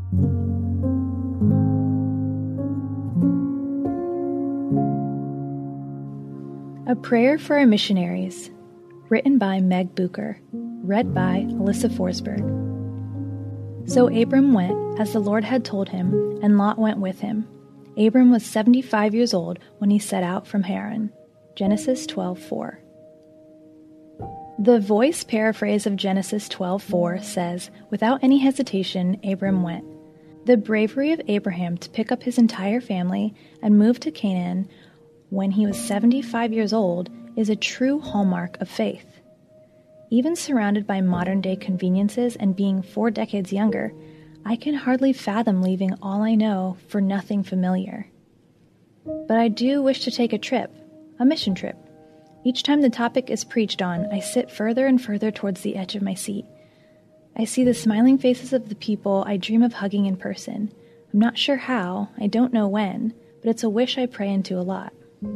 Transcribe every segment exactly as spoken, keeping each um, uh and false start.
A Prayer for Our Missionaries, written by Meg Bucher, read by Alyssa Forsberg. So Abram went, as the Lord had told him, and Lot went with him. Abram was seventy-five years old when he set out from Haran. Genesis twelve four. The Voice paraphrase of Genesis twelve four says, "Without any hesitation, Abram went." The bravery of Abraham to pick up his entire family and move to Canaan when he was seventy-five years old is a true hallmark of faith. Even surrounded by modern-day conveniences and being four decades younger, I can hardly fathom leaving all I know for nothing familiar. But I do wish to take a trip, a mission trip. Each time the topic is preached on, I sit further and further towards the edge of my seat. I see the smiling faces of the people I dream of hugging in person. I'm not sure how, I don't know when, but it's a wish I pray into a lot.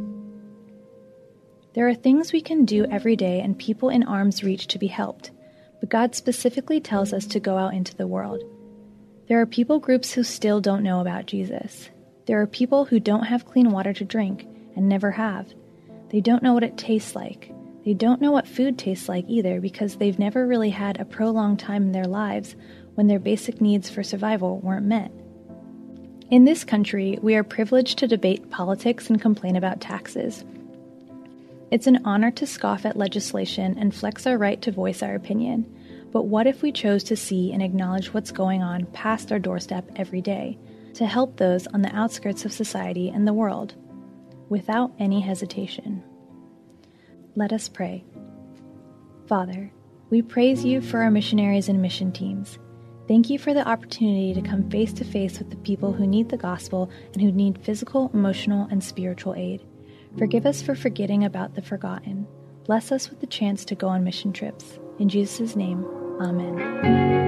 There are things we can do every day and people in arm's reach to be helped, but God specifically tells us to go out into the world. There are people groups who still don't know about Jesus. There are people who don't have clean water to drink and never have. They don't know what it tastes like. They don't know what food tastes like either because they've never really had a prolonged time in their lives when their basic needs for survival weren't met. In this country, we are privileged to debate politics and complain about taxes. It's an honor to scoff at legislation and flex our right to voice our opinion. But what if we chose to see and acknowledge what's going on past our doorstep every day, to help those on the outskirts of society and the world, without any hesitation? Let us pray. Father, we praise you for our missionaries and mission teams. Thank you for the opportunity to come face to face with the people who need the gospel and who need physical, emotional, and spiritual aid. Forgive us for forgetting about the forgotten. Bless us with the chance to go on mission trips. In Jesus' name, Amen.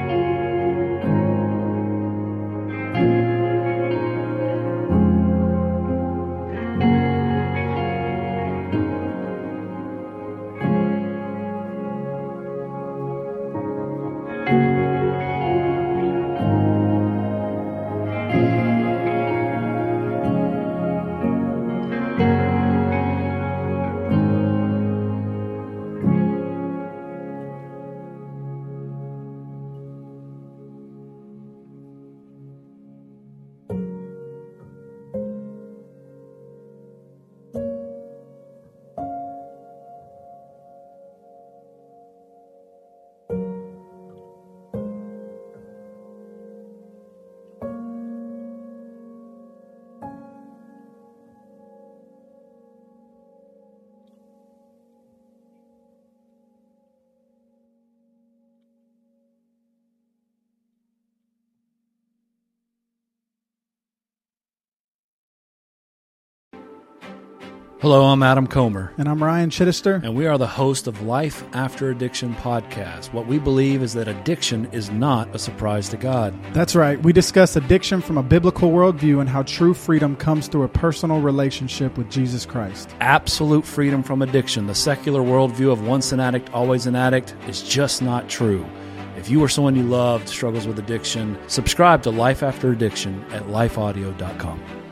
Hello, I'm Adam Comer. And I'm Ryan Chittister. And we are the host of Life After Addiction podcast. What we believe is that addiction is not a surprise to God. That's right. We discuss addiction from a biblical worldview and how true freedom comes through a personal relationship with Jesus Christ. Absolute freedom from addiction. The secular worldview of once an addict, always an addict is just not true. If you or someone you loved struggles with addiction, subscribe to Life After Addiction at life audio dot com.